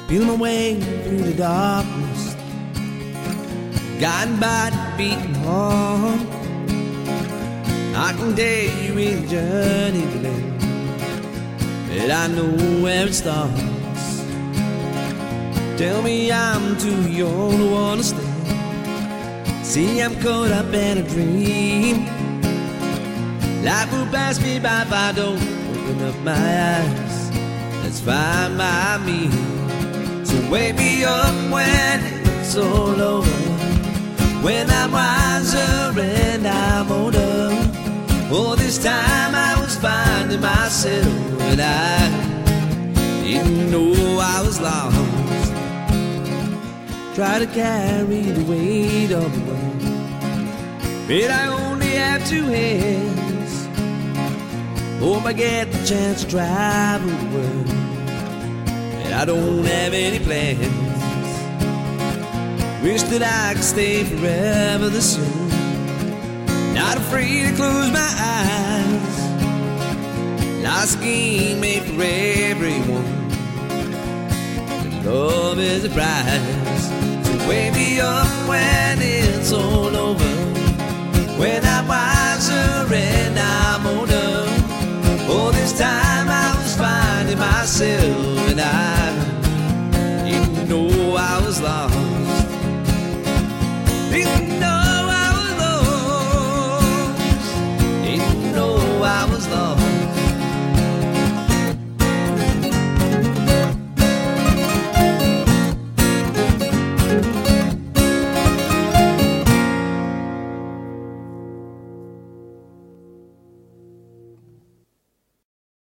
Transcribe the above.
feeling my way through the darkness, guided by the beating heart. I can tell you in the journey today that I know where it starts. Tell me I'm too young to understand. See, I'm caught up in a dream. Life will pass me by if I don't open up my eyes. That's fine by me. So wake me up when it's all over, when I'm wiser and I'm older. All this time I was finding myself, and I didn't know I was lost. Try to carry the weight of the world, but I only have two hands. Hope I get the chance to travel the world, but I don't have any plans. Wish that I could stay forever the same, not afraid to close my eyes. Life's a game made for everyone, and love is a prize. So wake me up when it's all over, when I'm wiser and I'm older. All this time I was finding myself, and I